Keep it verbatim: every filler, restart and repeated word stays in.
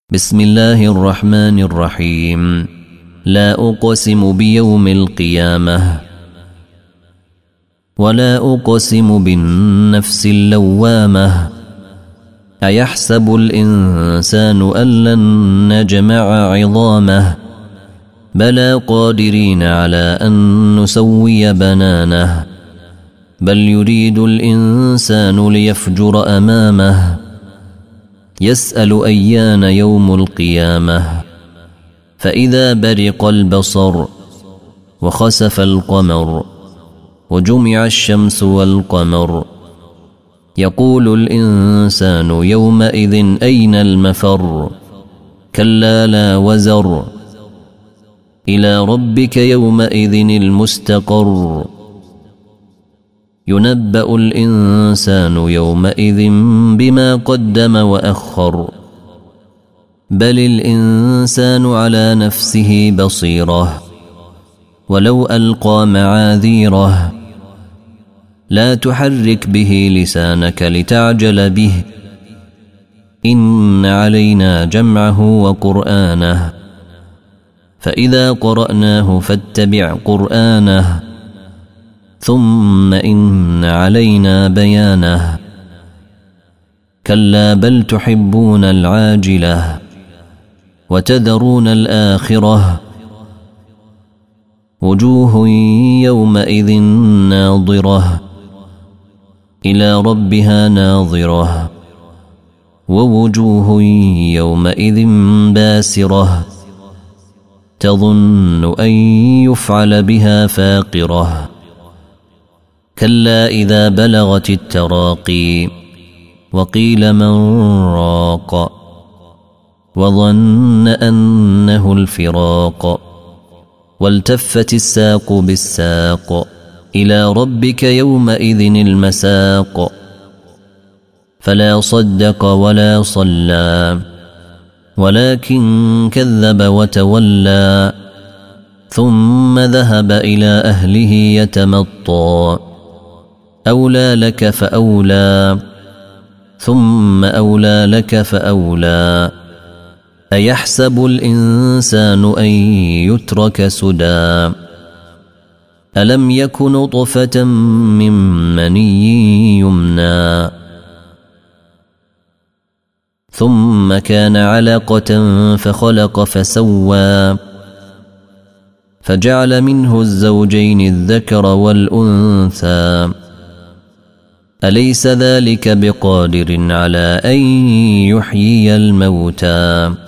بسم الله الرحمن الرحيم. لا أقسم بيوم القيامة ولا أقسم بالنفس اللوامة. أيحسب الإنسان أن لن نجمع عظامه بلى قادرين على أن نسوي بنانه. بل يريد الإنسان ليفجر أمامه يسأل أيان يوم القيامة. فإذا برق البصر وخسف القمر وجمع الشمس والقمر يقول الإنسان يومئذ أين المفر. كلا لا وزر إلى ربك يومئذ المستقر. ينبأ الإنسان يومئذ بما قدم وأخر. بل الإنسان على نفسه بصيرة ولو ألقى معاذيره. لا تحرك به لسانك لتعجل به إن علينا جمعه وقرآنه فإذا قرأناه فاتبع قرآنه ثم إن علينا بيانه. كلا بل تحبون العاجلة وتذرون الآخرة. وجوه يومئذ ناظرة إلى ربها ناظرة ووجوه يومئذ باسرة تظن أن يفعل بها فاقرة. كلا إذا بلغت التراقي وقيل من راق وظن أنه الفراق والتفت الساق بالساق إلى ربك يومئذ المساق. فلا صدق ولا صلى ولكن كذب وتولى ثم ذهب إلى أهله يتمطى. أولى لك فأولى ثم أولى لك فأولى. أيحسب الإنسان أن يترك سدى. ألم يك نطفة من مني يمنى ثم كان علقة فخلق فسوى فجعل منه الزوجين الذكر والأنثى. أليس ذلك بقادر على أن يحيي الموتى.